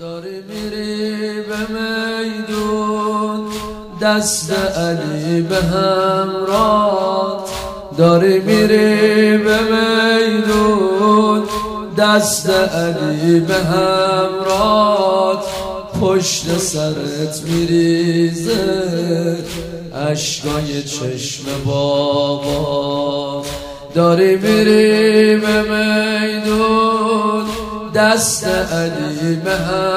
داری میری به میدون دست علی به همراه، داری میری به میدون دست علی به همراه، پشت سرت میریزه اشکای چشم بابا. داری میری به میدون دست علی به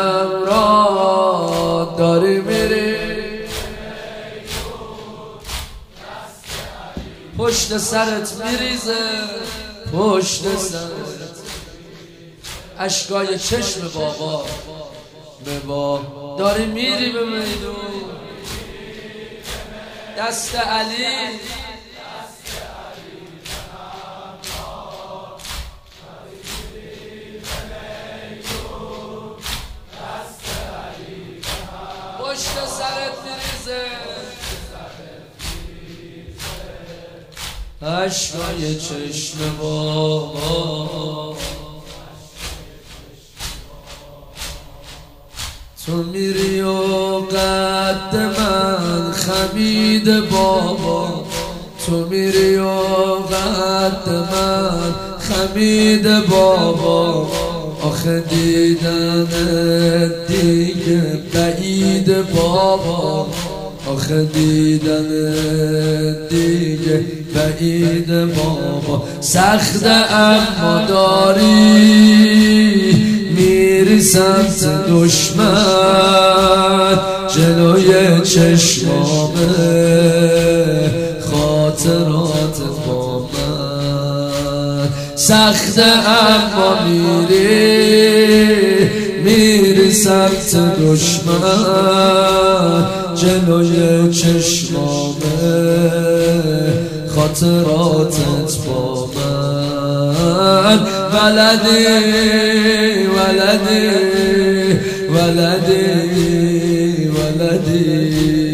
همراه، داری میری پشت سرت میریزه پشت سرت اشکای چشم بابا. داری میری به میدون دست علی پشت سرت میریزه اشکای چشم بابا. تو میری و قد من خمید بابا، تو میری و قد من خمید بابا. آخه دیدن دیگه بعید بابا، آخه دیدن دیگه بعید بابا. سخت اما داری میری سمت دشمن، جلوی چشمامه خاطرات با من. سخت اما میری سمت دشمن، جلوی چشمامه خاطراتت با من. ولدی ولدی ولدی ولدی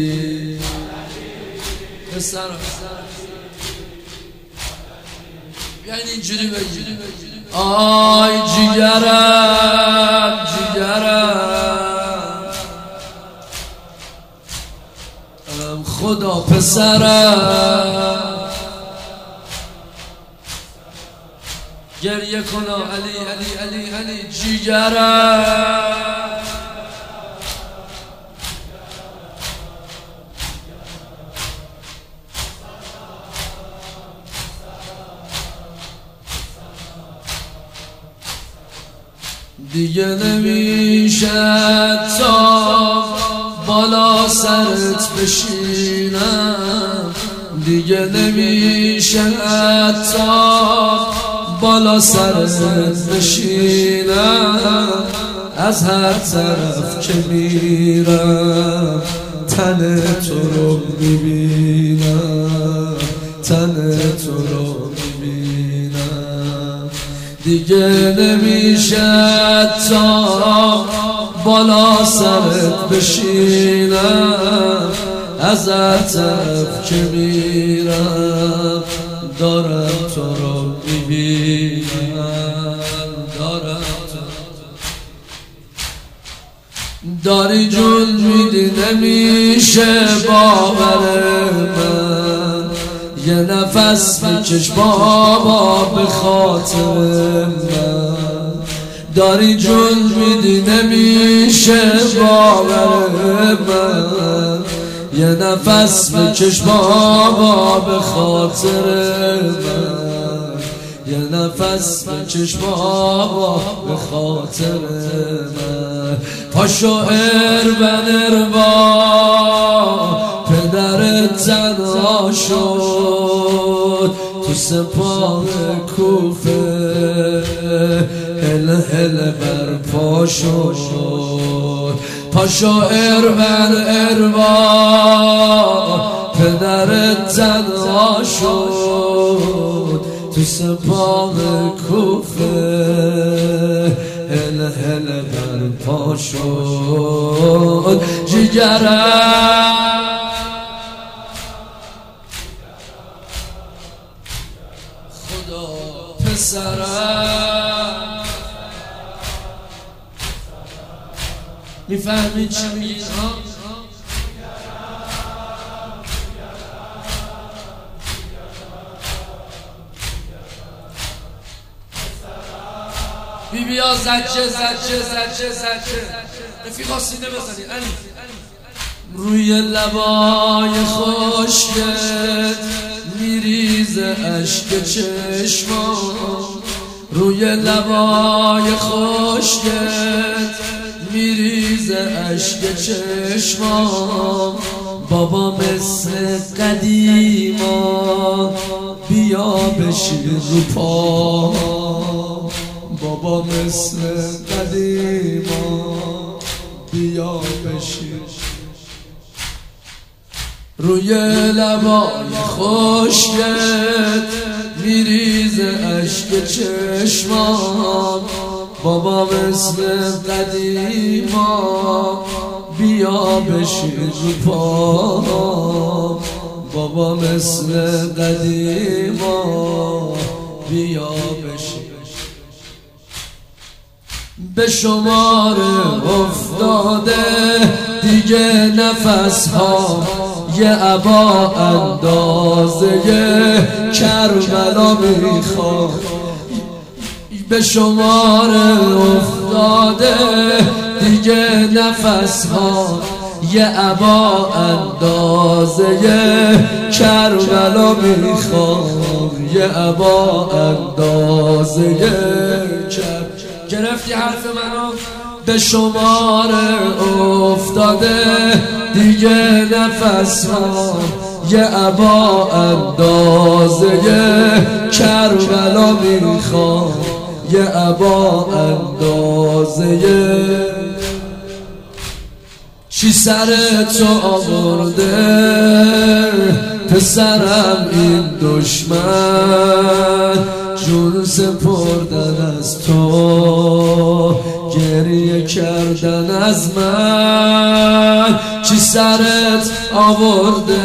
پسر یعنی اینجوری بگی آی جیگرم جیگرم خدا پسرم گریه کنا علی علی علی علی جیگرم. دیگه نمیشه تا بالا سرت بشینم، دیگه نمیشه تا بالا سرت بشینم. از هر طرف که میرم تن تو رو میبینم، تن تو رو میبینم. دیگه نمیشه تا بالا سرت بشینم. از هر طرف که میرم دارم تو رو میبینم، دارم تو. داری جون میدی نمیشه باور من، یه نفس میکش بابا به خاطر من. داری جون میدی نمیشه باور من، یه نفس بکش بابا به خاطر من، یه نفس بکش بابا به خاطر من. پاشو اربا پدرت تنها شد تو سپاه کوفه، هل هل بر پا شد. پاشو اربا پدرت تنها شد تو سپاه کوفه، هل هل بر پا شد. جیگرم خدا پسرم میفهمید چی میگین ها؟ بیبی ها زجه رفیقا سینه بزنید روی لبای خشکت میریزه اشک چشمام، روی لبای خشکت میریزه اشک چشمام. بابا مثل قدیما بیا بشین رو پام، بابا مثل قدیما بیا بشین. روی لبای خشکت میریزه اشک چشمام، بابا مثل قدیما بیا بشین رو پام، بابا مثل قدیما بیا بشین. به شمار افتاده دیگه نفس ها، یه عبا اندازه کربلا میخواد. به شمار افتاده دیگه نفس ها، یه عبا اندازه کربلا میخواد، یه عبا اندازه کربلا. گرفتی حرف منو؟ به شمار افتاده دیگه نفس ها، یه عبا اندازه کربلا میخواد، یه عبا اندازه. چی سر تو آورده پسرم این دشمن، جون سپردن از تو گریه کردن از من. چی سرت آورده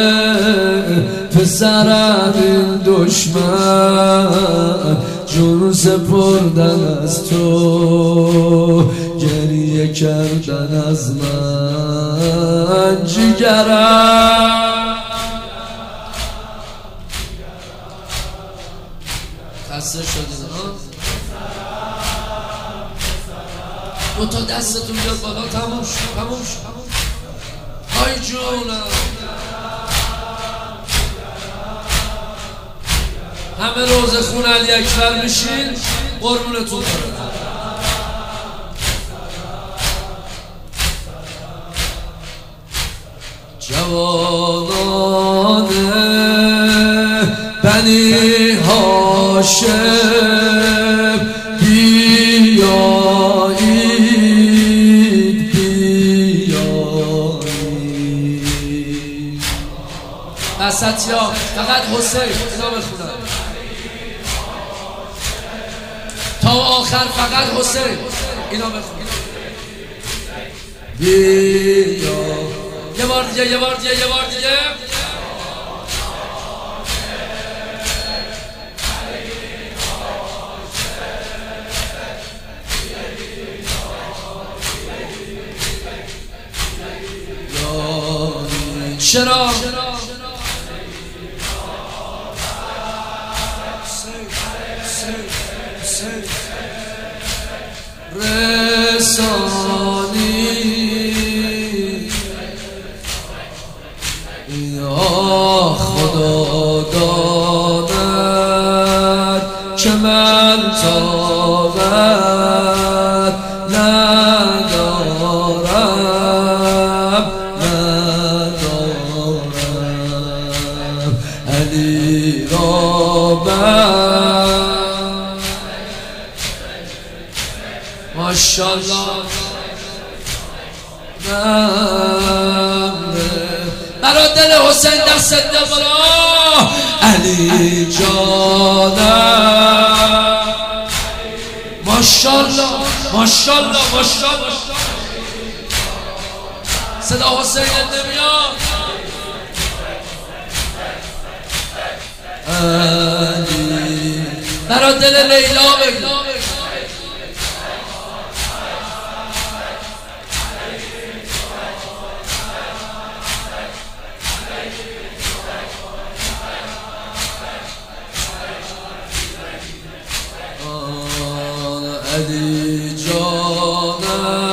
پسرم این دشمن، جون سپردن از تو گریه کردن از من. جیگرم خسته شدید ها؟ دو تا دستتون بیاد بالا. تموم شد. های جونم همه روز خون علی اکبر میشین، قربونتون برم. جوانان بنی هاشم بیایید اساتیا فقط حسین اینا بخونم تا آخر، فقط حسین اینا بخونم. بیا یه بار دیگه چرا رسانی یا خدا داند که من طاقت ندارم علی را بر ماشاءالله برا دل حسین دست ده بالا. علی جانم ماشاءالله صدا حسین نمیاد. علی برا دل لیلا بگو. علی جانم